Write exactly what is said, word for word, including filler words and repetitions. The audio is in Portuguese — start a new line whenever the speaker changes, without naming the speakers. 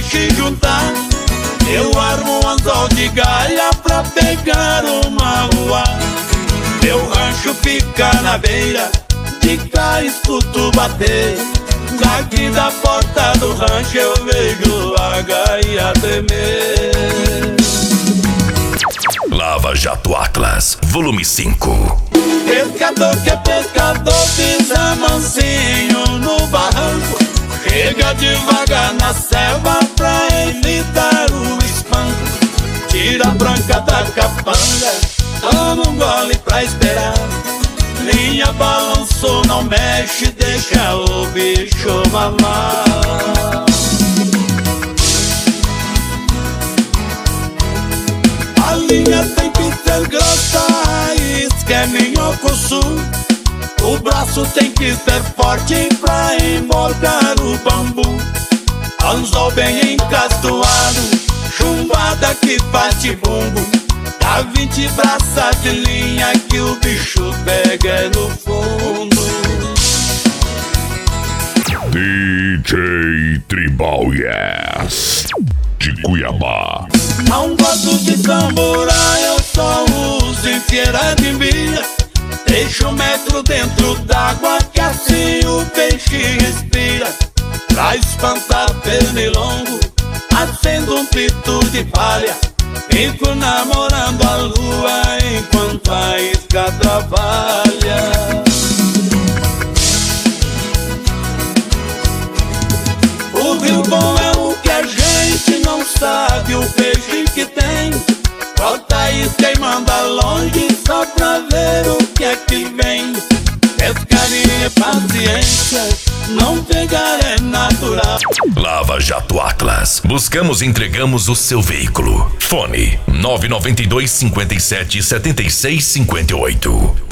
peixe juntar, eu armo um anzol de galha pra pegar uma rua. Meu rancho fica na beira, de cá escuto bater. Daqui da porta do rancho eu vejo a gaia tremer.
Lava Jato Atlas, volume cinco.
Pescador que é pescador pisa mansinho no barranco, chega devagar na selva pra evitar o espanto. Tira a branca da capanga, toma um gole pra esperar. Linha balançou, não mexe, deixa o bicho mamar. A linha tem que ser grossa, a isca é minhoco-sul. O braço tem que ser forte pra emborcar o bambu. Anzol bem encastoado, chumbada que bate bumbo. Dá vinte braças de linha que o bicho pega no fundo.
D J Tribal Yes, de Cuiabá.
Não gosto de tamborar, eu só uso em feira de milha. Deixa o metro dentro d'água que assim o peixe respira. Pra espantar pernilongo, acendo um pito de palha. Fico namorando a lua enquanto a isca trabalha. O rio bom é o que a gente não sabe, o peixe que tem. Bota a isca e manda longe só pra ver o que é que vem. Pescaria é paciência, não pegar é natural.
Lava Jato Atlas, buscamos e entregamos o seu veículo. Fone nove nove dois, cinco sete, sete seis cinco oito.